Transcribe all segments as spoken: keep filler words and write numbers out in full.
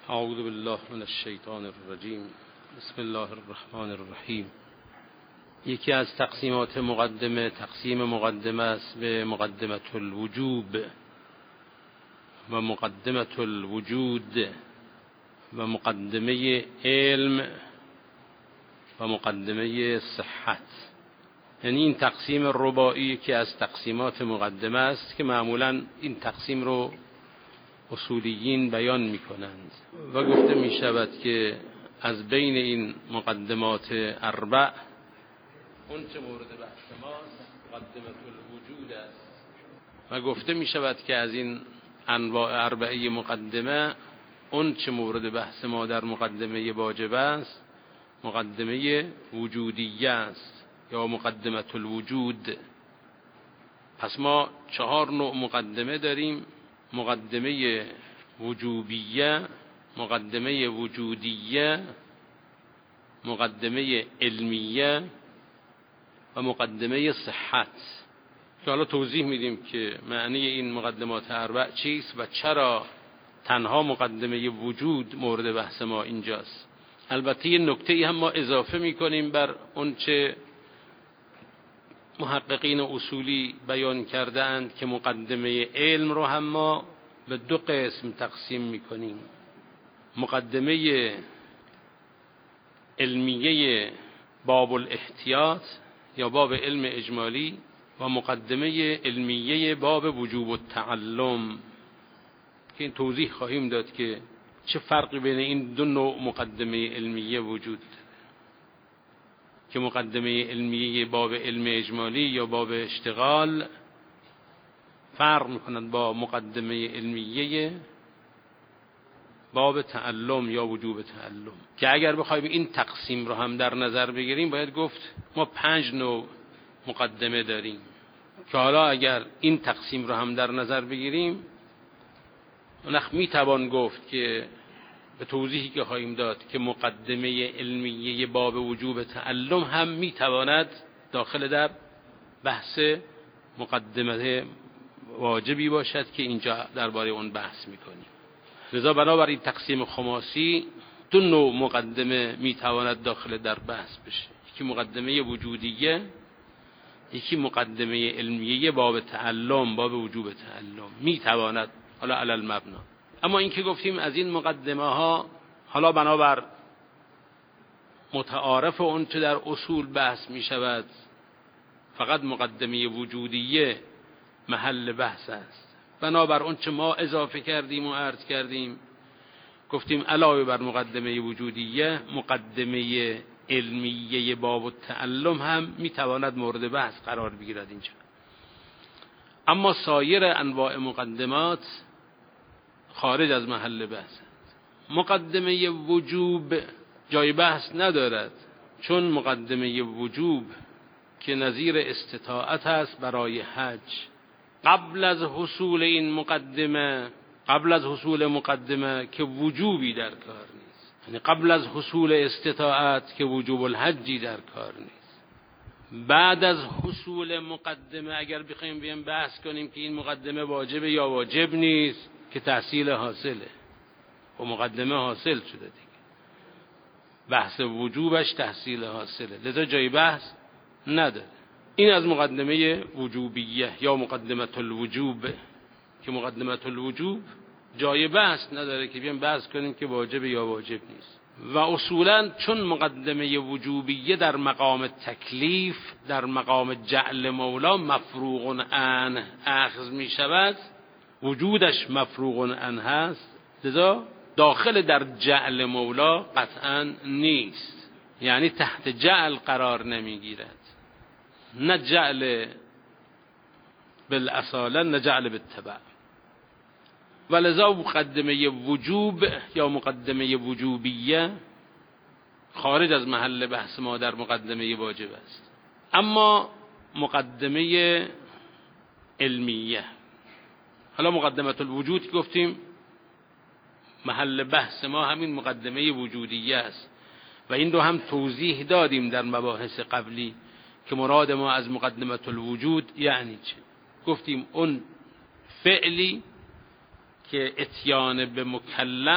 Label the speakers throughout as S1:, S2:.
S1: اعوذ بالله من الشیطان الرجیم. بسم الله الرحمن الرحیم. یکی از تقسیمات مقدمه تقسیم مقدمه است به مقدمه الوجوب و مقدمه الوجود و مقدمه علم و مقدمه صحت. یعنی این تقسیم رباعی که از تقسیمات مقدمه است که معمولا این تقسیم رو اصولیین بیان می کنند و گفته می شود که از بین این مقدمات اربع اون چه مورد بحث ماست مقدمه الوجود است و گفته می شود که از این انواع اربعه مقدمه اون چه مورد بحث ما در مقدمه واجب است مقدمه وجودیه است یا مقدمه الوجود. پس ما چهار نوع مقدمه داریم: مقدمه وجوبیه، مقدمه وجودیه، مقدمه علمیه و مقدمه صحت، که حالا توضیح میدیم که معنی این مقدمات اربع چیست و چرا تنها مقدمه وجود مورد بحث ما اینجاست. البته یه نکته هم ما اضافه میکنیم بر اون چه محققین اصولی بیان کرده اند که مقدمه علم رو هم ما به دو قسم تقسیم میکنیم: مقدمه علمیه باب الاحتیاط یا باب علم اجمالی و مقدمه علمیه باب وجوب التعلم، که این توضیح خواهیم داد که چه فرقی بین این دو نوع مقدمه علمیه وجود داره. که مقدمه علمیه باب علم اجمالی یا باب اشتغال فرق میکنند با مقدمه علمیه باب تعلم یا وجوب تعلم، که اگر بخوایم این تقسیم رو هم در نظر بگیریم باید گفت ما پنج نوع مقدمه داریم، که حالا اگر این تقسیم رو هم در نظر بگیریم اونخ میتوان گفت که به توضیحی که خواهیم داد که مقدمه علمیه باب وجوب تعلم هم میتواند داخل در بحث مقدمه واجبی باشد که اینجا درباره اون بحث میکنیم. لذا بنابراین تقسیم خماسی دو نوع مقدمه میتواند داخل در بحث بشه: یکی مقدمه وجودیه، یکی مقدمه علمیه باب تعلم باب وجوب تعلم میتواند حالا علی المبنا. اما این که گفتیم از این مقدمه ها حالا بنابر متعارف اون چه در اصول بحث می شود فقط مقدمه وجودیه محل بحث است. بنابر اون چه ما اضافه کردیم و عرض کردیم گفتیم علاوه بر مقدمه وجودیه مقدمه علمیه باب التعلم هم می تواند مورد بحث قرار بگیرد اینجا. اما سایر انواع مقدمات خارج از محل بحث. مقدمه وجوب جای بحث ندارد، چون مقدمه وجوب که نظیر استطاعت است برای حج قبل از حصول این مقدمه قبل از حصول مقدمه که وجوبی در کار نیست، یعنی قبل از حصول استطاعت که وجوب الحجی در کار نیست. بعد از حصول مقدمه اگر بخوایم بیام بحث کنیم که این مقدمه واجبه یا واجب نیست که تحصیل حاصله و مقدمه حاصل شده دیگه، بحث وجوبش تحصیل حاصله، لذا جای بحث نداره. این از مقدمه وجوبیه یا مقدمه الوجوب، که مقدمه الوجوب جای بحث نداره که بیام بحث کنیم که واجب یا واجب نیست. و اصولا چون مقدمه وجوبیه در مقام تکلیف در مقام جعل مولا مفروغ عنه اخذ می شود، وجودش مفروغ عنه هست، لذا داخل در جعل مولا قطعا نیست، یعنی تحت جعل قرار نمیگیرد، نه جعل بالاصاله نه جعل بالتبع. ولذا مقدمه وجوب یا مقدمه وجوبیه خارج از محل بحث ما در مقدمه واجب است. اما مقدمه علمیه، حالا مقدمه الوجود گفتیم محل بحث ما همین مقدمه وجودیه است و این رو هم توضیح دادیم در مباحث قبلی که مراد ما از مقدمه الوجود یعنی چه. گفتیم اون فعلی که اتیان به مکلف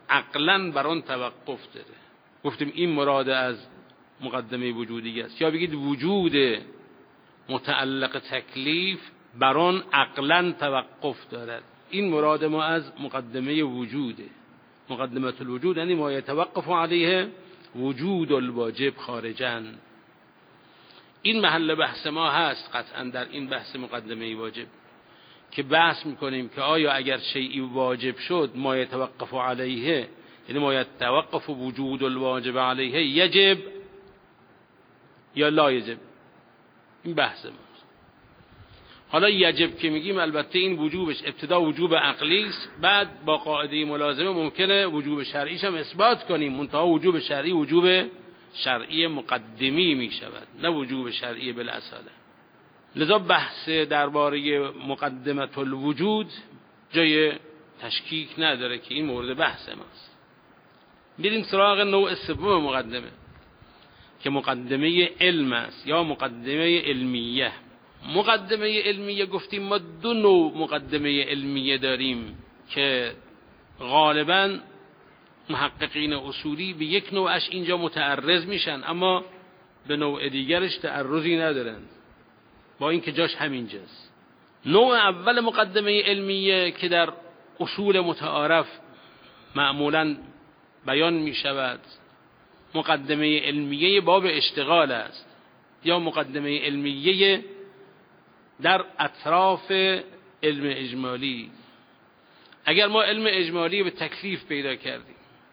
S1: عقلاً بر آن توقف داره. گفتیم این مراد از مقدمه وجودی است. یا بگید وجود متعلق تکلیف بر آن عقلاً توقف دارد. این مراد ما از مقدمه وجوده. مقدمه الوجود یعنی ما یتوقف علیه وجود الواجب خارجاً. این محل بحث ما هست قطعاً در این بحث مقدمه واجب که بحث میکنیم که آیا اگر شیئی واجب شد ما یتوقف علیه، یعنی ما یتوقف وجود الواجب علیه، یجب یا لا یجب. این بحث ماست. حالا یجب که میگیم البته این وجوبش ابتدا وجوب عقلی است، بعد با قاعده ملازمه ممکنه وجوب شرعیش هم اثبات کنیم، منتها وجوب شرعی وجوب شرعی مقدمی میشود نه وجوب شرعی بالاصاله. لذا بحث درباره مقدمه الوجود جای تشکیک نداره که این مورد بحث ماست. بریم سراغ نوع سوم مقدمه که مقدمه علم است یا مقدمه علمیه. مقدمه علمیه گفتیم ما دو نوع مقدمه علمیه داریم که غالباً محققین اصولی به یک نوعش اینجا متعرض میشن اما به نوع دیگرش تعرضی ندارند، با اینکه جاش همینجاست. نوع اول مقدمه علمیه که در اصول متعارف معمولاً بیان می شود مقدمه علمیه باب اشتغال است یا مقدمه علمیه در اطراف علم اجمالی. اگر ما علم اجمالی به تکلیف پیدا کردیم،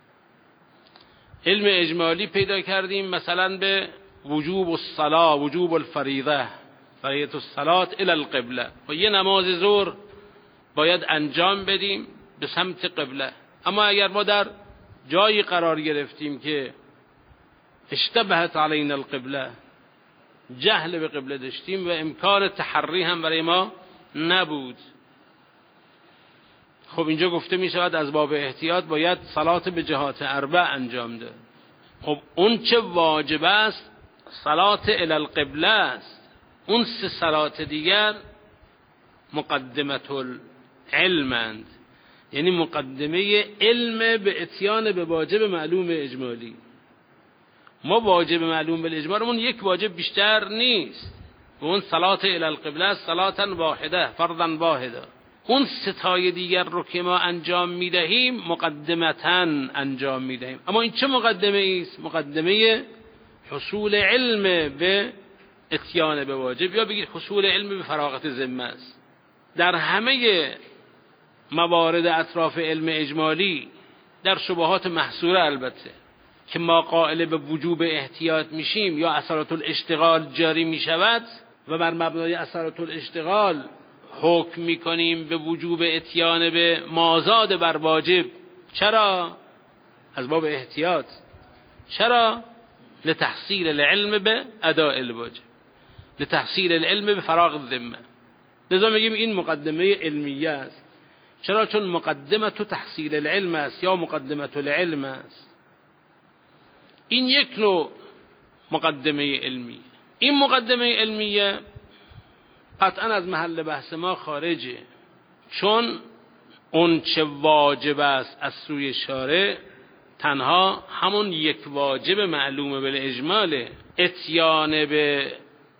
S1: علم اجمالی پیدا کردیم مثلا به وجوب الصلاة، وجوب الفریضه، فریضه الصلاة الی القبله، و یه نماز ظهر باید انجام بدیم به سمت قبله. اما اگر ما در جایی قرار گرفتیم که اشتبهت علینا القبله، جهل به قبله داشتیم و امکان تحری هم برای ما نبود، خب اینجا گفته می شود از باب احتیاط باید صلات به جهات اربع انجام ده. خب اون چه واجب است صلات الی القبله است، اون سه صلات دیگر مقدمه العلمند، یعنی مقدمه علم به اتیان به واجب معلوم اجمالی. ما واجب معلوم بالاجمالمون یک واجب بیشتر نیست و اون صلات الی القبله صلاتا واحده فرضا واحده. اون ستای دیگر رو که ما انجام میدهیم مقدمتاً انجام میدهیم. اما این چه مقدمه است؟ مقدمه حصول علم به اتیان به واجب یا بگید حصول علم به فراغت ذمه است. در همه موارد اطراف علم اجمالی در شبهات محصوره البته که ما قائل به وجوب احتیاط میشیم یا اثرات الاشتغال جاری میشود و بر مبنای اثرات الاشتغال حکم میکنیم به وجوب اتیان به مازاد بر واجب. چرا؟ از باب احتیاط. چرا؟ لتحصیل العلم به اداء الواجب، لتحصیل العلم به فراغ الذمه. لذا میگیم این مقدمه علمیه است. چرا؟ چون مقدمه تو تحصیل العلم است یا مقدمه العلم است. این یک نوع مقدمه علمی. این مقدمه علمیه قطعا از محل بحث ما خارجه، چون اون چه واجب است از سوی شارع تنها همون یک واجب معلومه بالاجماله. اتیان به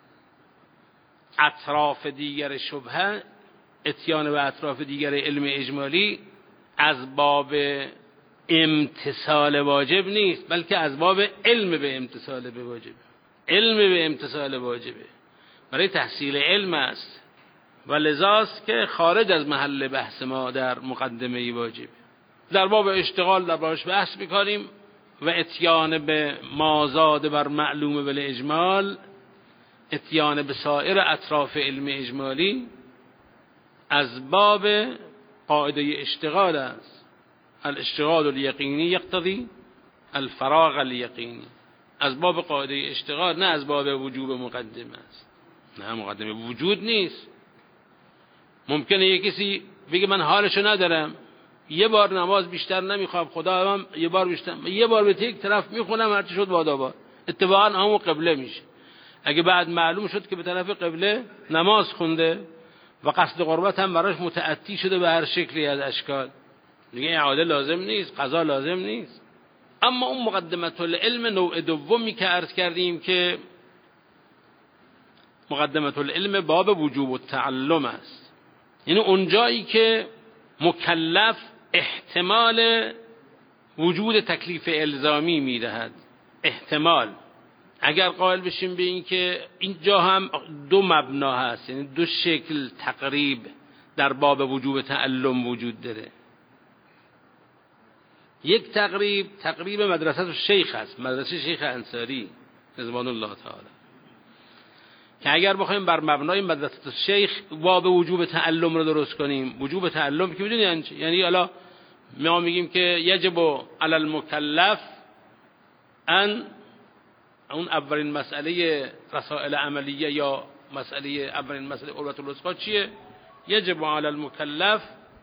S1: اطراف دیگر شبهه، اتیان به اطراف دیگر علم اجمالی از باب امتثال واجب نیست، بلکه از باب علم به امتثال به واجب. علم به امتثال واجبه، برای تحصیل علم است و لذاست که خارج از محل بحث ما در مقدمه واجب. در باب اشتغال در بابش بحث میکنیم و اتیان به مازاد بر معلوم بالاجمال، اتیان به سایر اطراف علم اجمالی از باب قاعده اشتغال است. الاشتغال الیقینی یقتضی الفراغ الیقینی. از باب قاعده اشتغال، نه از باب وجوب مقدمه است. نه مقدمه وجود نیست. ممکنه یک کسی بگه من حالشو ندارم، یه بار نماز بیشتر نمیخوام، خدا هم یه بار بیشتر، یه بار به یک طرف میخونم هرچی شد باداباد، اتفاقا همون قبله میشه. اگه بعد معلوم شد که به طرف قبله نماز خونده و قصد قربت هم براش متعطی شده به هر شکلی از اشکال، دیگه اعاده لازم نیست، قضا لازم نیست. اما اون مقدمت العلم نوع دومی که عرض کردیم که مقدمت العلم باب وجوب التعلم است، یعنی اون جایی که مکلف احتمال وجود تکلیف الزامی میدهد. احتمال اگر قائل بشیم به این که اینجا هم دو مبنا هست، یعنی دو شکل تقریب در باب وجوب تعلم وجود داره. یک تقریب تقریب مدرسه شیخ هست، مدرسه شیخ انصاری رضوان الله تعالی، که اگر بخوایم بر مبنای مدرسه شیخ باب وجوب تعلم رو درست کنیم، وجوب تعلم که میدونید یعنی حالا ما میگیم که یجب علی المکلف ان، اون اولین مسئله رسائل عملیه یا مسئله اولین مسئله عروة الوثقی چیه؟ یجب علی المکلف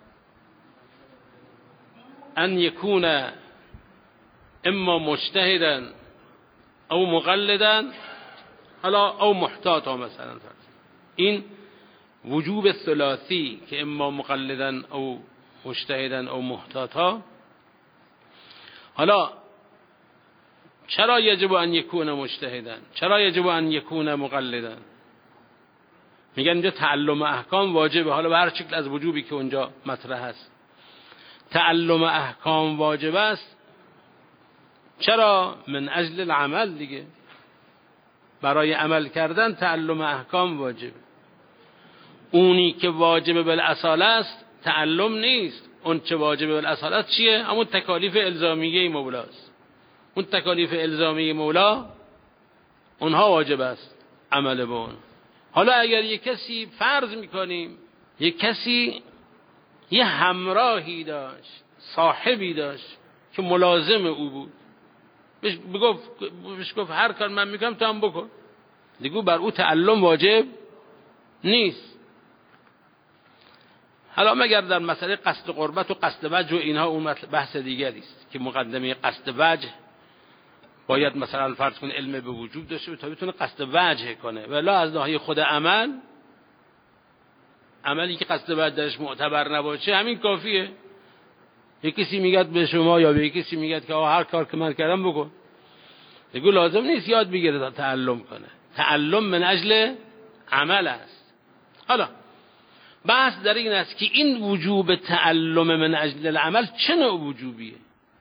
S1: ان یکون اما مجتهدا او مقلدا حالا او محتاطا. مثلا این وجوب ثلاثی که اما مقلدا او مجتهدا او محتاطا. حالا چرا یجب ان یکون مجتهدا، چرا یجب ان یکون مقلدا؟ میگن اینجا تعلم احکام واجبه، حالا به هر شکل از وجوبی که اونجا مطرح است تعلم احکام واجب است. چرا؟ من اجل العمل دیگه، برای عمل کردن تعلم احکام واجبه. اونی که واجب بالاصاله است تعلم نیست، اون چه واجب بالاصاله است چیه؟ همون تکالیف الزامیه مولاست. اون تکالیف الزامی مولا اونها واجب است عمل به اون. حالا اگر یک کسی فرض میکنیم یک کسی یه همراهی داشت، صاحبی داشت که ملازم او بود، بهش بگفت بهش گفت هر کار من میکنم تو هم بکن، دیگه بر او تعلم واجب نیست. حالا مگر در مسئله قصد قربت و قصد وجه و اینها اون بحث دیگری است که مقدمه قصد وجه باید مثلا فرض کن علم به وجود داشته تا بتونه قصد وجه کنه، ولی از ناحیه خود عمل، عملی که قصد وجه درش معتبر نباشه همین کافیه. یک کسی میگه به شما یا به یک کسی میگه که هر کار که من کردم بکن، دیگه لازم نیست یاد بگیره تا تعلم کنه. تعلم من اجل عمل است. حالا بحث در این است که این وجوب تعلم من اجل العمل چه نوع وجوبیه؟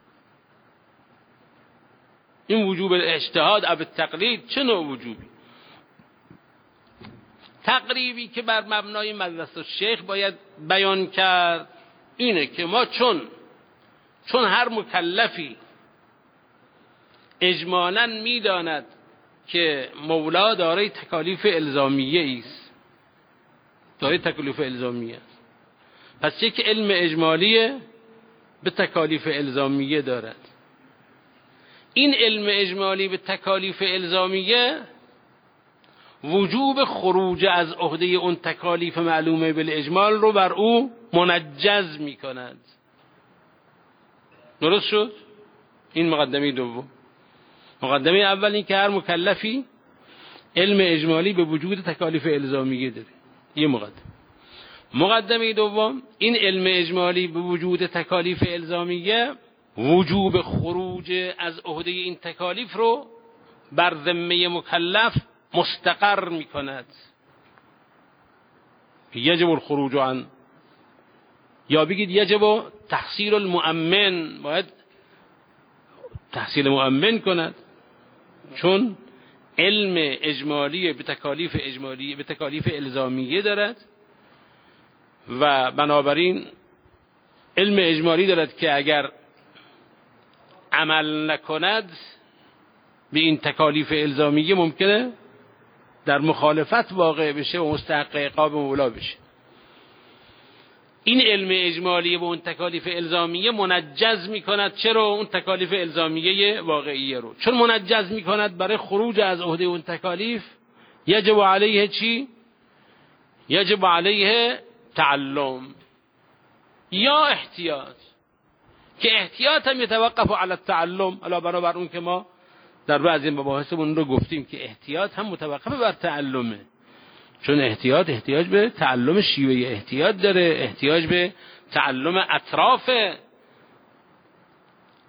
S1: این وجوب الاجتهاد او التقلید چه نوع وجوبی؟ تقریبی که بر مبنای مدرسه شیخ باید بیان کرد اینه که ما چون چون هر مکلفی اجمالاً میداند که مولا دارای تکالیف الزامیه است، دارای تکالیف الزامیه است، پس یک علم اجمالیه به تکالیف الزامیه دارد. این علم اجمالی به تکالیف الزامیه وجوب خروج از عهده اون تکالیف معلومه بالاجمال رو بر او منجز می کند. درست شد؟ این مقدمه دوم. مقدمه اول این که هر مکلفی علم اجمالی به وجود تکالیف الزامیه داره، یه مقدمه. مقدمه دوم این علم اجمالی به وجود تکالیف الزامیه وجوب خروج از عهده این تکالیف رو بر ذمه مکلف مستقر می کند. یجب الخروج عن، یا بگید یجب تحصیل المؤمن، باید تحصیل مؤمن کند، چون علم اجمالی به تکالیف اجمالی به تکالیف الزامیه دارد و بنابراین علم اجمالی دارد که اگر عمل نکند به این تکالیف الزامیه ممکنه در مخالفت واقع بشه و مستحق عقاب مولا بشه. این علم اجمالی به اون تکالیف الزامیه منجز می کند. چرا اون تکالیف الزامیه واقعیه رو؟ چون منجز می کند برای خروج از عهده اون تکالیف یجب علیه چی؟ یجب علیه تعلم یا احتیاط، که احتیاط هم یتوقف علی التعلم. علا بنابر اون که ما در بعضی مباحثمون رو گفتیم که احتیاط هم متوقف بر تعلمه، چون احتیاط احتیاج به تعلم شیوه احتیاط داره، احتیاج به تعلم اطراف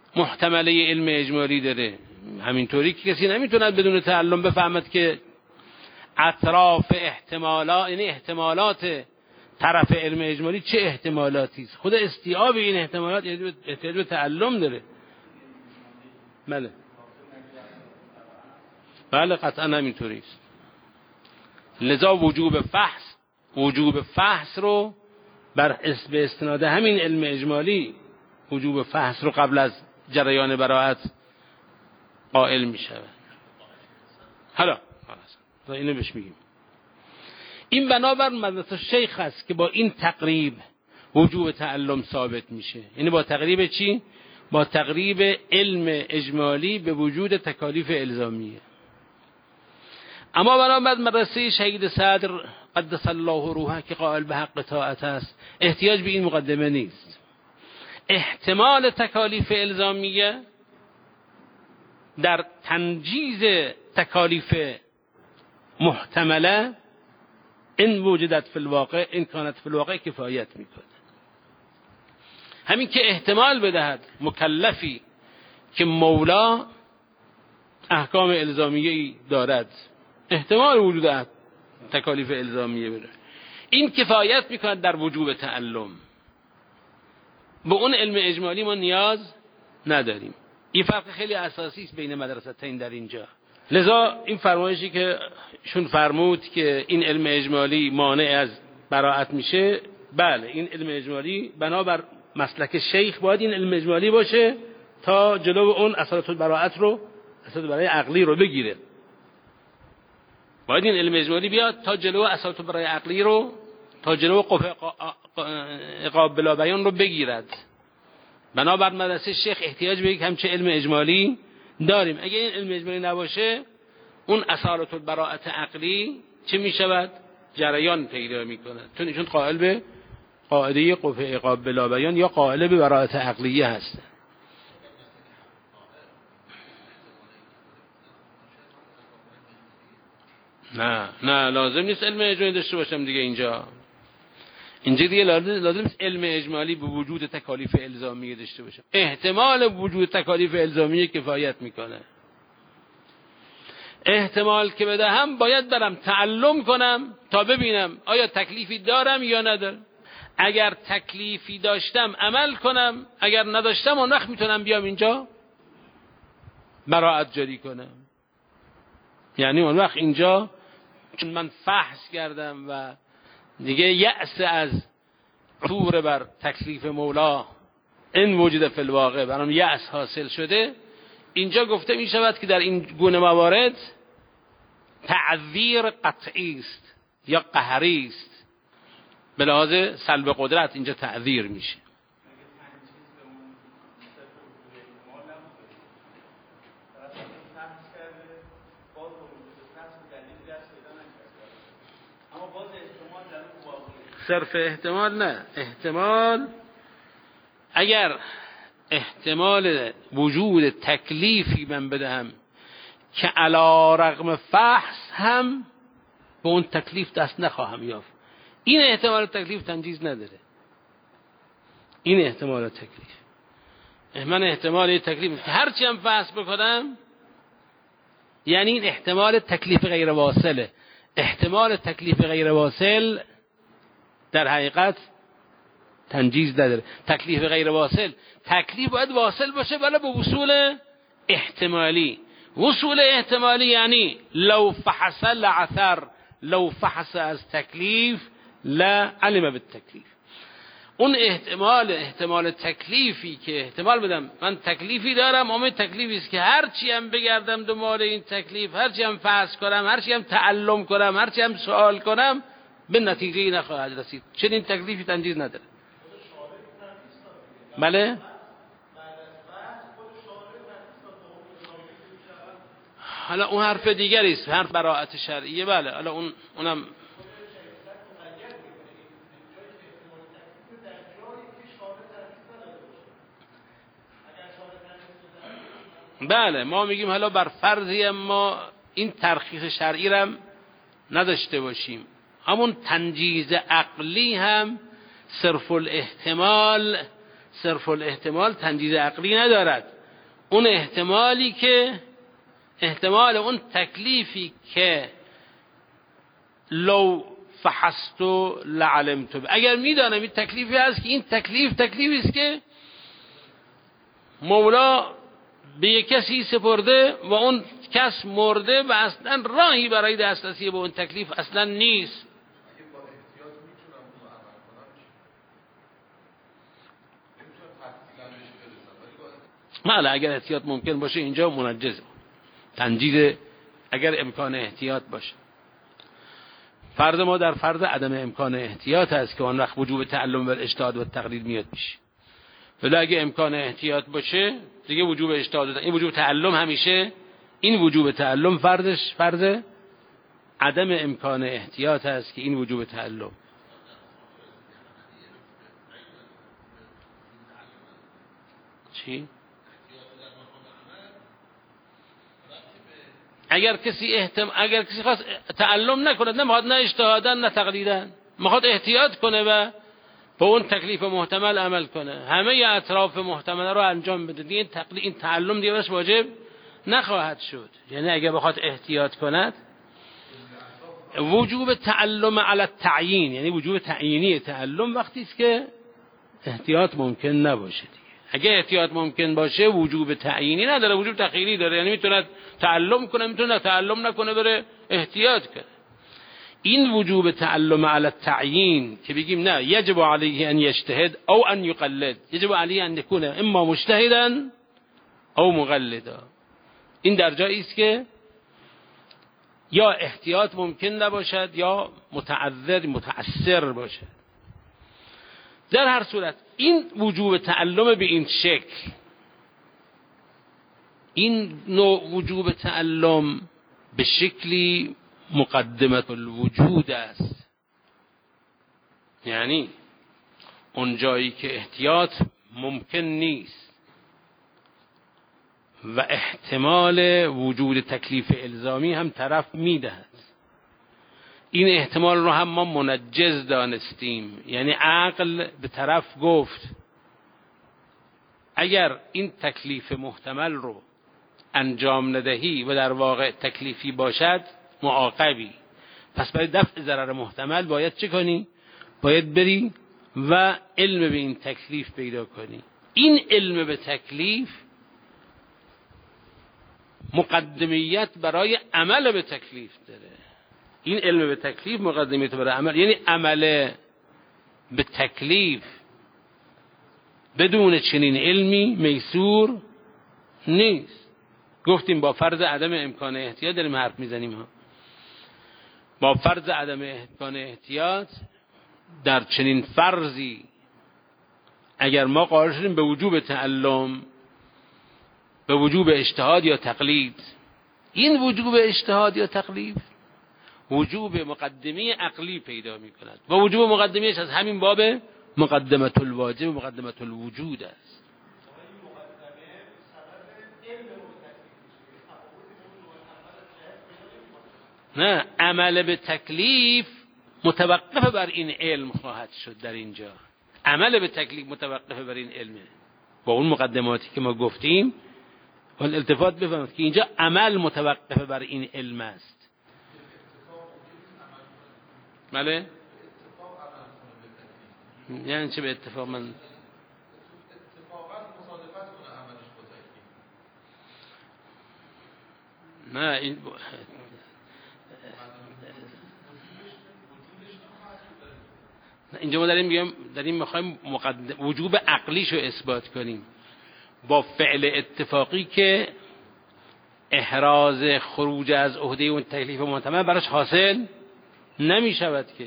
S1: محتمله علم اجمالی داره. همینطوری که کسی نمیتونه بدون تعلم بفهمد که اطراف احتمالات، یعنی احتمالات طرف علم اجمالی چه احتمالاتی است. خود استیعاب این احتمالات احتیاج به تعلم داره. بله بله قطعا همینطوری است. لذا وجوب فحص وجوب فحص رو بر به استناد همین علم اجمالی وجوب فحص رو قبل از جریان براءت قائل می شود. حالا تا اینو بهش میگیم. این بنابر مدرسه شیخ است که با این تقریب وجوب تعلم ثابت میشه. یعنی با تقریب چی؟ با تقریب علم اجمالی به وجود تکالیف الزامیه. اما بنابر مدرسه شهید صدر قدس الله روحه که قائل به حق طاعت است، احتیاج به این مقدمه نیست. احتمال تکالیف الزامیه در تنجیز تکالیف محتمله این وجودت فی الواقع این کانت فی الواقع کفایت میکنه. همین که احتمال بدهد مکلفی که مولا احکام الزامیه دارد، احتمال وجود تکالیف الزامیه بده، این کفایت میکند در وجوب تعلم. به اون علم اجمالی ما نیاز نداریم. این فرق خیلی اساسی است بین مدرستین در اینجا. لذا این فرمایشی که شون فرمود که این علم اجمالی مانع از براءت میشه، بله این علم اجمالی بنابر مسلک شیخ باید این علم اجمالی باشه تا جلو اون اثرات براءت رو، اثرات برای عقلی رو بگیره. باید این علم اجمالی بیاد تا جلو اثرات برای عقلی رو، تا جلو قوه عقاب بلا بیان رو بگیرد. بنابر مدرسه شیخ احتیاج به یک همچه علم اجمالی داریم. اگه این علم اجمالی نباشه اون اثرات براءت عقلی چه می شود؟ جریان پیدا می کند. چون ایشون قائل به قاعده قوه عقاب بلا بیان یا قائل به براءت عقلیه هستند. نه نه لازم نیست علم اجمالی داشته باشم دیگه. اینجا اینجا دیگه لازم نیست علم اجمالی به وجود تکالیف الزامیه داشته باشم. احتمال وجود تکالیف الزامیه کفایت میکنه. احتمال که بدهم باید برم تعلم کنم تا ببینم آیا تکلیفی دارم یا ندارم. اگر تکلیفی داشتم عمل کنم، اگر نداشتم اون وقت میتونم بیام اینجا براءت جاری کنم. یعنی اون وقت اینجا چون من فحص کردم و دیگه یأس از عثور بر تکلیف مولا این وجود فی الواقع برام یأس حاصل شده، اینجا گفته می شود که در این گونه موارد تعذیر قطعی است یا قهری است. به لحاظ سلب قدرت اینجا تعذیر میشه. صرف احتمال نه. احتمال اگر احتمال وجود تکلیفی من بدهم که علی رغم فحص هم به اون تکلیف دست نخواهم یافت، این احتمال تکلیف تنجیز نداره. این احتمال تکلیف من احتمال تکلیف که هرچی هم فحص بکنم، یعنی این احتمال تکلیف غیر واصله. احتمال تکلیف غیر واصل در حقیقت تنجیز نداره. تکلیف غیر واصل، تکلیف باید واصل باشه ولی به وصول احتمالی. وصول احتمالی یعنی لو فحص لعثر، لو فحص از تکلیف لا علم بالتکلیف. اون احتمال احتمال تکلیفی که احتمال بدم من تکلیفی دارم، اون تکلیفی است که هرچی هم بگردم دنبال این تکلیف، هرچی هم فحص کنم، هرچی هم تعلم کنم، هرچی هم سوال کنم، به نتیجه نخواهد رسید. چنین تکلیفی تنجیز نداره. بله حالا اون حرف دیگری است، حرف براءت شرعیه. بله حالا اون اونم بله ما میگیم حالا بر فرضی ما این ترخیص شرعی را نداشته باشیم، همون تنجیز عقلی هم صرف الاحتمال صرف الاحتمال تنجیز عقلی ندارد. اون احتمالی که احتمال اون تکلیفی که لو فحصتو لعلمتو، اگر میدانم این تکلیفی هست که این تکلیف تکلیفی است که مولا به یک کسی سپرده و اون کس مرده و اصلا راهی برای دسترسی به اون تکلیف اصلا نیست. بله اگر احتیاط ممکن باشه اینجا منجز تنجیز، اگر امکان احتیاط باشه. فرض ما در فرض عدم امکان احتیاط هست که آن وقت وجوب تعلم و اجتهاد و تقلید میاد پیش. ولی اگه امکان احتیاط باشه دیگه وجوب اجتهاد و این وجوب تعلم همیشه، این وجوب تعلم فرضش فرض عدم امکان احتیاط هست که این وجوب تعلم. چی؟ اگر کسی احتم... اگر کسی خواست تعلم نکنه، نمیخواد نه اجتهادن نه تقلیدن، میخواد احتیاط کنه و به اون تکلیف محتمل عمل کنه، همه اطراف محتمل رو انجام بده، دیگه این تقلید این تعلم دیگه براش واجب نخواهد شد. یعنی اگر بخواد احتیاط کند، وجوب تعلم علی التعیین، یعنی وجوب تعیینی تعلم وقتی است که احتیاط ممکن نباشه دیگه. اگه احتیاط ممکن باشه وجوب تعیینی نداره، وجوب تخییری داره، یعنی میتونه تعلم کنه میتونه تعلم نکنه بره احتیاط کنه. این وجوب تعلم علی التعیین که بگیم نه یجب علیه ان یجتهد او ان یقلد، یجب علیه ان یکون اما مجتهدا او مقلدا، این در جایی است که یا احتیاط ممکن نباشد یا متعذر متأثر باشد. در هر صورت این وجوب تعلم به این شکل، این نوع وجوب تعلم به شکلی مقدمت الوجود است، یعنی اون جایی که احتیاط ممکن نیست و احتمال وجود تکلیف الزامی هم طرف میدهد، این احتمال رو هم ما منجز دانستیم، یعنی عقل به طرف گفت اگر این تکلیف محتمل رو انجام ندهی و در واقع تکلیفی باشد معاقبی، پس برای دفع ضرر محتمل باید چه کنی؟ باید بری و علم به این تکلیف پیدا کنی. این علم به تکلیف مقدمیت برای عمل به تکلیف داره. این علم به تکلیف مقدمیت برای عمل، یعنی عمل به تکلیف بدون چنین علمی میسور نیست. گفتیم با فرض عدم امکان احتیاط داریم حرف میزنیم ها. با فرض عدم امکان احتیاط در چنین فرضی اگر ما قائل شدیم به وجوب تعلم، به وجوب اجتهاد یا تقلید، این وجوب اجتهاد یا تقلید وجوب مقدمه عقلی پیدا می کند و وجوب مقدمهش از همین باب مقدمت الواجب و مقدمت الوجود است. نه، عمل به تکلیف متوقف بر این علم خواهد شد. در اینجا عمل به تکلیف متوقف بر این علمه، با اون مقدماتی که ما گفتیم. ولی التفات بفرمایید که اینجا عمل متوقف بر این علم است. بله؟ یعنی چه به اتفاق؟ من نه این اینجا ما داریم میگم داریم میخوایم مقدم وجوب عقلیشو اثبات کنیم با فعل اتفاقی که احراز خروج از عهده اون تکلیف محتمل براش حاصل نمی شود که.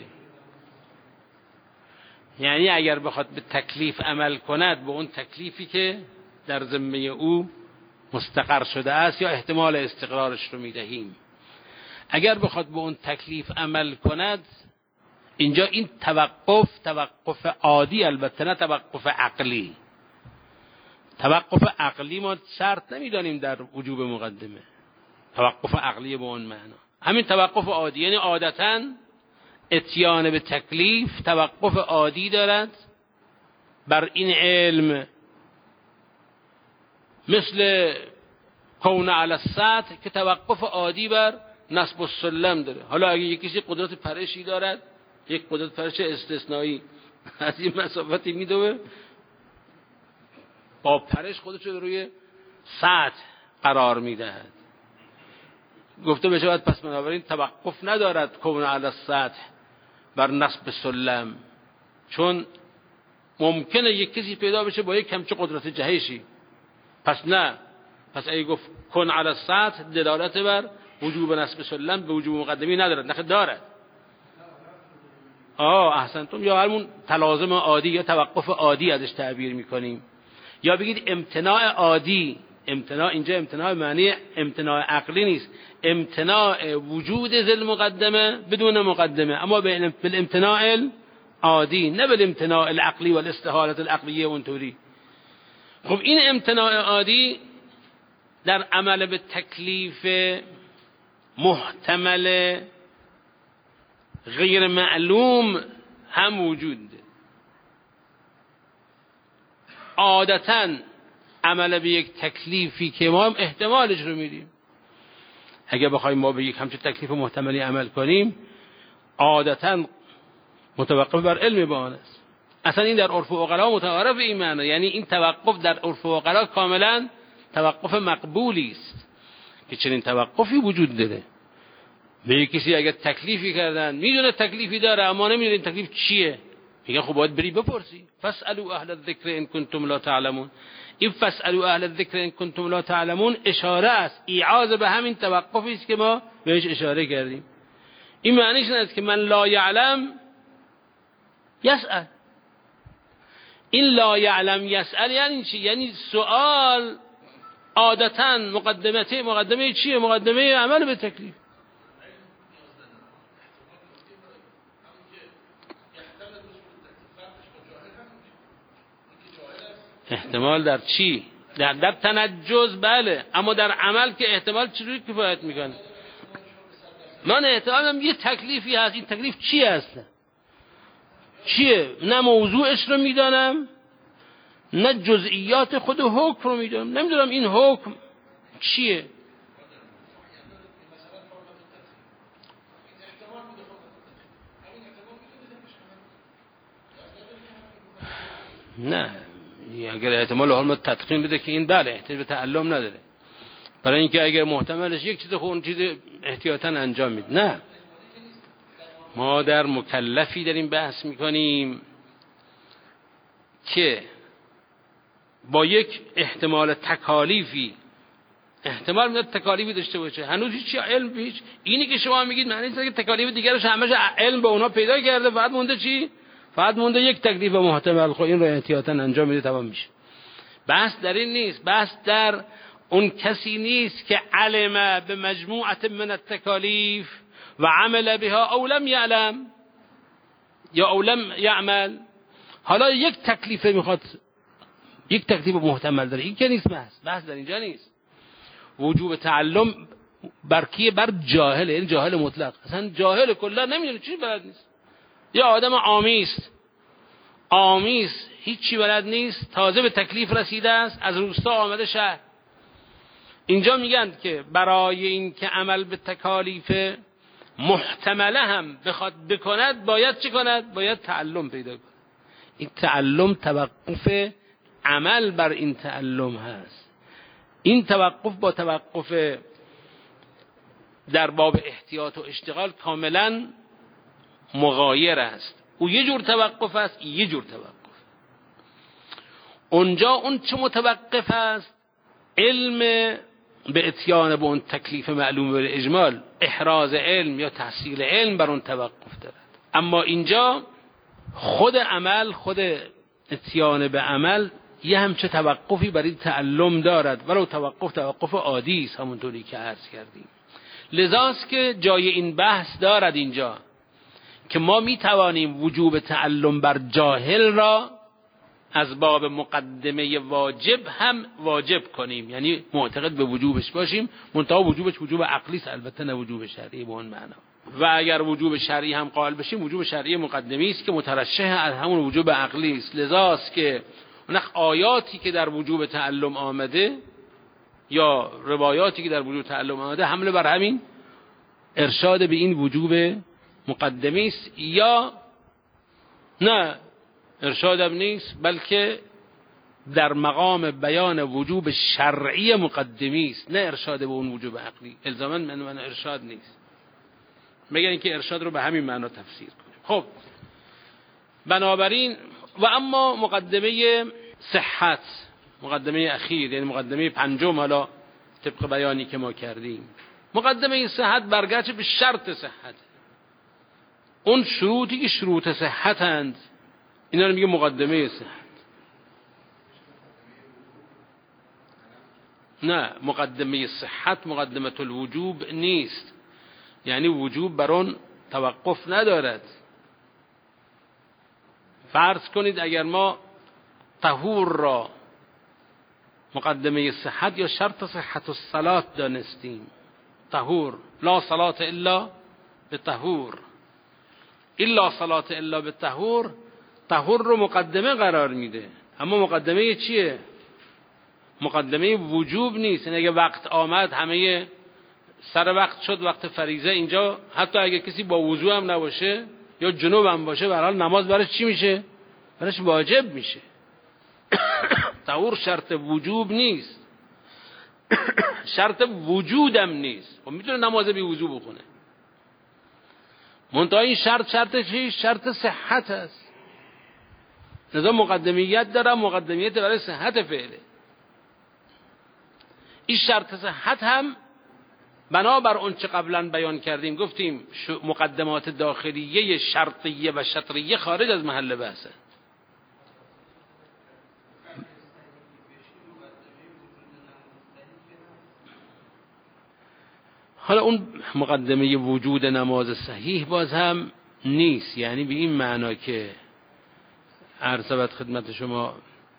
S1: یعنی اگر بخواد به تکلیف عمل کند، به اون تکلیفی که در ذمه او مستقر شده است یا احتمال استقرارش رو میدهیم، اگر بخواد به اون تکلیف عمل کند، اینجا این توقف توقف عادی، البته نه توقف عقلی. توقف عقلی ما شرط نمیدانیم در وجوب مقدمه، توقف عقلی به اون معنا همین توقف عادی، یعنی عادتاً اتیان به تکلیف توقف عادی دارد بر این علم مثل کون علی السطح که توقف عادی بر نصب السلم داره. حالا اگه یکیش قدرت پرشی دارد، یک قدرت پرش استثنایی از این مسافتی میدوه، با پرش خودش رو روی سطح قرار میدهد، گفته بشه باید پس بنابراین توقف ندارد کون علی السطح بر نصب سلم، چون ممکنه یک کسی پیدا بشه با یک کمچه قدرت جهشی. پس نه، پس اگه گفت کن علی السطح دلالت بر وجوب نصب سلم به وجوب مقدمی ندارد، نه دارد. آه احسنتم. یا همون تلازم عادی یا توقف عادی ازش تعبیر میکنیم، یا بگید امتناع عادی. امتناع اینجا امتناع معنی امتناع عقلی نیست، امتناع وجود ذل مقدمه بدون مقدمه، اما بالامتناع عادی، نه بالامتناع العقلی و الاستحالة العقلیه اونطوری. خب این امتناع عادی در عمل به تکلیف محتمل غیر معلوم هم وجود ده. عادتاً عمل به یک تکلیفی که ما هم احتمالش رو میدیم، اگر بخوایم ما به یک همچین تکلیف محتملی عمل کنیم، عادتاً متوقف بر علم با آن است. اصلا این در عرف عقلا متعارف این معنی، یعنی این توقف در عرف عقلا کاملا توقف مقبولی است که چنین توقفی وجود داره. به کسی اگر تکلیفی کردن، میدونه تکلیفی داره اما نمیدونه این تکلیف چیه، میگن خب باید بری بپرسی. فاسالوا اهل الذکر ان کنتم لا تعلمون. این فاسالوا اهل الذکر ان کنتم لا تعلمون اشاره است، ایعاز به همین توقفی است که ما بهش اشاره کردیم. این معنیش نیست که من لا یعلم یسأل. این لا یعلم یسأل یعنی چی؟ یعنی سوال عادتاً مقدمه مقدمه چیه؟ مقدمه عمل به تکلیف. احتمال در چی؟ در در تنجز بله، اما در عمل که احتمال چجوری کفایت میکنه؟ من احتمالم یه تکلیفی هست، این تکلیف چی هست؟ چیه؟ نه موضوعش رو میدانم، نه جزئیات خود حکم رو میدانم، نمیدونم این حکم چیه. نه اگر احتمال حال تدقیق بده که این بله احتیاج به تعلم نداره، برای اینکه اگر محتملش یک چیز خون چیز احتیاطاً انجام میده. نه، ما در مکلفی داریم بحث میکنیم که با یک احتمال تکالیفی، احتمال میاد تکالیفی داشته باشه، هنوز هیچ علم هیچ. اینی که شما میگید معنی نیست که تکالیف دیگرش همش علم به اونا پیدا کرده، بعد مونده چی؟ فقط مونده یک تکلیف محتمل، خب این رو احتیاطاً انجام میده تمام میشه. بحث در این نیست، بحث در اون کسی نیست که علم به مجموعه من التکالیف و عمل بها او لم یعلم یا او لم یعمل. حالا یک تکلیف میخواد، یک تکلیف محتمل داره، این که نیست بحث. بحث در اینجا نیست. وجوب تعلم بر کیه؟ بر جاهل، این جاهل مطلق، اصلا جاهل کلا نمیدونه چی بلد نیست. یا آدم عامی است، عامی است هیچی بلد نیست، تازه به تکلیف رسیده است، از روستا آمده شهر. اینجا میگن که برای این که عمل به تکالیف محتمله هم بخواد بکند باید چی کند؟ باید تعلم پیدا کند. این تعلم توقف عمل بر این تعلم هست. این توقف با توقف در باب احتیاط و اشتغال کاملا مغایر است. او یه جور توقف است، یه جور توقف. اونجا اون چه متوقف است؟ علم به اتیان به اون تکلیف معلوم به اجمال، احراز علم یا تحصیل علم بر اون توقف دارد. اما اینجا خود عمل، خود اتیان به عمل یه همچه توقفی برای تعلم دارد، ولو توقف توقف عادی است، همونطوری که عرض کردیم. لذاست که جای این بحث دارد اینجا که ما می توانیم وجوب تعلم بر جاهل را از باب مقدمه واجب هم واجب کنیم، یعنی معتقد به وجوبش باشیم، منتها وجوبش وجوب عقلی است، البته نه وجوب شرعی به اون معنا. و اگر وجوب شرعی هم قائل بشیم، وجوب شرعی مقدمی است که مترشح از همون وجوب عقلی است. لذاست که اون آیاتی که در وجوب تعلم آمده یا روایاتی که در وجوب تعلق آمده حمله بر همین ارشاد به این وجوب مقدمی است، یا نه ارشاد هم نیست بلکه در مقام بیان وجوب شرعی مقدمی است، نه ارشاد به اون وجوب عقلی. الزاما من من ارشاد نیست، مگر اینکه ارشاد رو به همین معنا تفسیر کنیم. خب بنابراین و اما مقدمه صحت، مقدمه اخیر یعنی مقدمه پنجم، حالا طبق بیانی که ما کردیم مقدمه صحت برگشت به شرط صحت، اون شروطی که شروط صحتند اینا رو میگه مقدمه صحت. نه، مقدمه صحت مقدمه الوجوب نیست، یعنی وجوب بر اون توقف ندارد. فرض کنید اگر ما طهور را مقدمه صحت یا شرط صحت الصلاة دانستیم، طهور لا صلاة الا بطهور، الا صلاة الا بطهور، طهور رو مقدمه قرار میده. اما مقدمه چیه؟ مقدمه وجوب نیست. این اگه وقت آمد همه سر وقت شد، وقت فریضه، اینجا حتی اگه کسی با وضو هم نباشه یا جنوب هم باشه به هر حال نماز برش چی میشه؟ برش واجب میشه. طهور شرط وجوب نیست، شرط وجودم نیست. خب میتونه نماز بی وضو بخونه، منتها این شرط شرط چی؟ شرط صحت است. لذا مقدمیت داره، مقدمیت برای صحت فعله. این شرط صحت هم بنابر اون چه قبلا بیان کردیم، گفتیم مقدمات داخلیه شرطیه و شطریه خارج از محل بحثه. حالا اون مقدمه وجود نماز صحیح باز هم نیست، یعنی به این معنا که عرض شود خدمت شما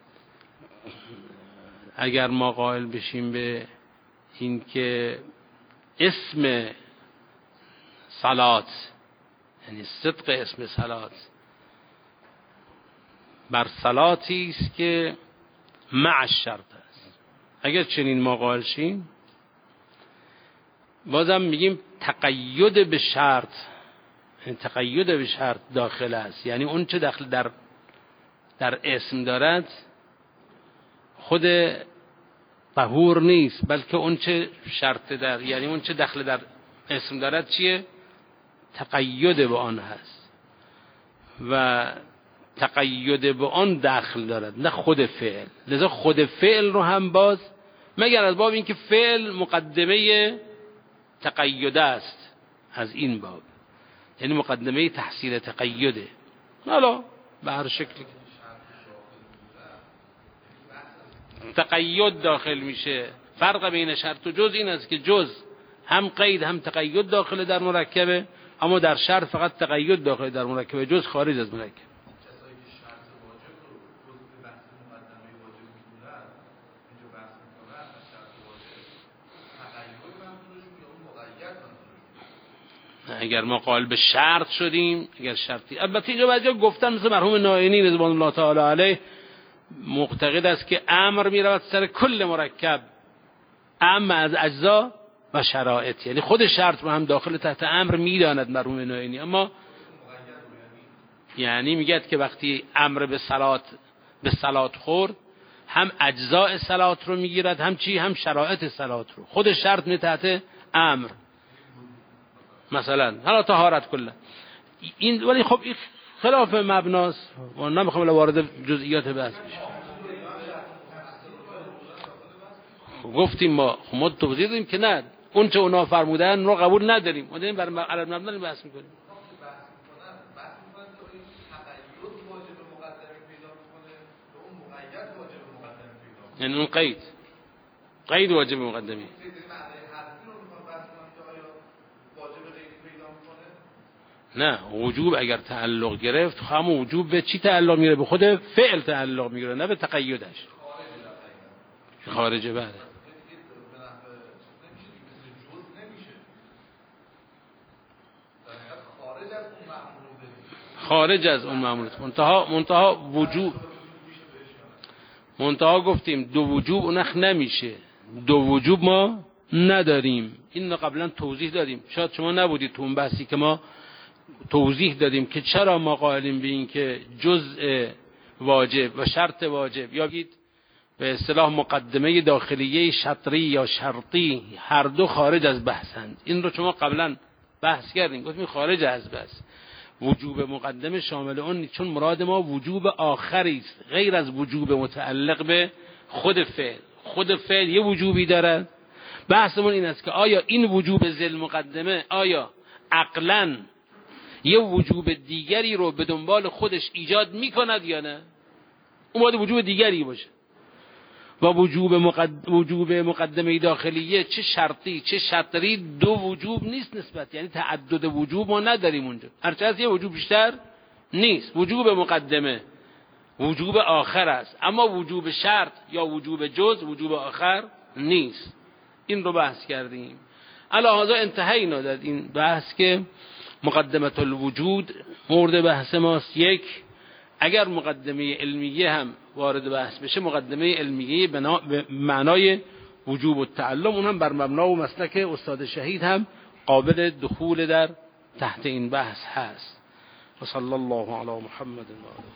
S1: اگر ما قائل بشیم به این که اسم صلات یعنی صدق اسم صلات بر صلاتی است که مع الشرط است، اگر چنین ما قائل شیم بازم میگیم تقید به شرط، یعنی تقید به شرط داخل است، یعنی اون چه داخل در در اسم دارد خود طهور نیست، بلکه اون چه شرط در یعنی اون چه داخل در اسم دارد چیه؟ تقید به آن هست و تقید به آن داخل دارد، نه خود فعل. لذا خود فعل رو هم باز مگر از باب این که فعل مقدمه تقید است، از این باب یعنی مقدمه تحصیل تقیده. حالا به هر شکلی تقید داخل میشه. فرق بین شرط و جز این است که جز هم قید هم تقید داخل در مرکبه، اما در شرط فقط تقید داخل در مرکبه، جز خارج از مرکب. اگر ما قائل به شرط شدیم، اگر شرطی، البته اینجا بعضیا گفتن مثل مرحوم نائینی رضوان الله تعالی علیه معتقد است که امر میرود سر کل مرکب، اما از اجزا و شرایط، یعنی خود شرط رو هم داخل تحت امر میداند مرحوم نائینی. اما یعنی میگه که وقتی امر به صلات به صلات خورد، هم اجزاء صلات رو میگیرد، هم چی؟ هم شرایط صلات رو. خود شرط می تحت امر، مثلا حالا طهارت کلا این، ولی خب این خلاف مبناست و نمیخوام وارد جزئیات بحث بشم. گفتیم ما خب ما توضیح دادیم که نه، اون چه اونا فرمودن رو قبول نداریم، ما داریم بر علی مبنا بحث میکنیم. یعنی اون قید قید واجب مقدمی. نه، وجوب اگر تعلق گرفت هم وجوب به چی تعلق میگیره؟ به خود فعل تعلق میگیره، نه به تقییدش. خارجه بله. خارج از اون معمول. منتها منتها وجوب منتها گفتیم دو وجوب اون نخ نمیشه، دو وجوب ما نداریم. این رو قبلا توضیح دادیم، شاید شما نبودید تو اون بحثی که ما توضیح دادیم که چرا ما قائلیم به این که جزء واجب و شرط واجب یا بگید به اصطلاح مقدمه داخلیه شطری یا شرطی هر دو خارج از بحثند. این رو شما قبلا بحث کردیم، گفتیم خارج از بحث. وجوب مقدمه شامل اون نیست، چون مراد ما وجوب آخری است غیر از وجوب متعلق به خود فعل. خود فعل یه وجوبی دارد. بحثمون این است که آیا این وجوب ذل مقدمه آیا عقلاً یه وجوب دیگری رو به دنبال خودش ایجاد میکند یا نه؟ اون باید وجوب دیگری باشه. و وجوب مقد... وجوب مقدمه داخلیه چه شرطی چه شطری دو وجوب نیست نسبت، یعنی تعدد وجوب ما نداریم اونجا. هرچه از یه وجوب بیشتر نیست. وجوب مقدمه وجوب آخر است، اما وجوب شرط یا وجوب جز وجوب آخر نیست. این رو بحث کردیم. علاوه انتهینا در این بحث که مقدمه الوجود مورد بحث ماست. یک، اگر مقدمه علمیه هم وارد بحث بشه، مقدمه علمیه بنا... به معنای وجوب التعلم، اون هم بر مبنا و مسلک استاد شهید هم قابل دخول در تحت این بحث هست. و صلی الله علی محمد و آله.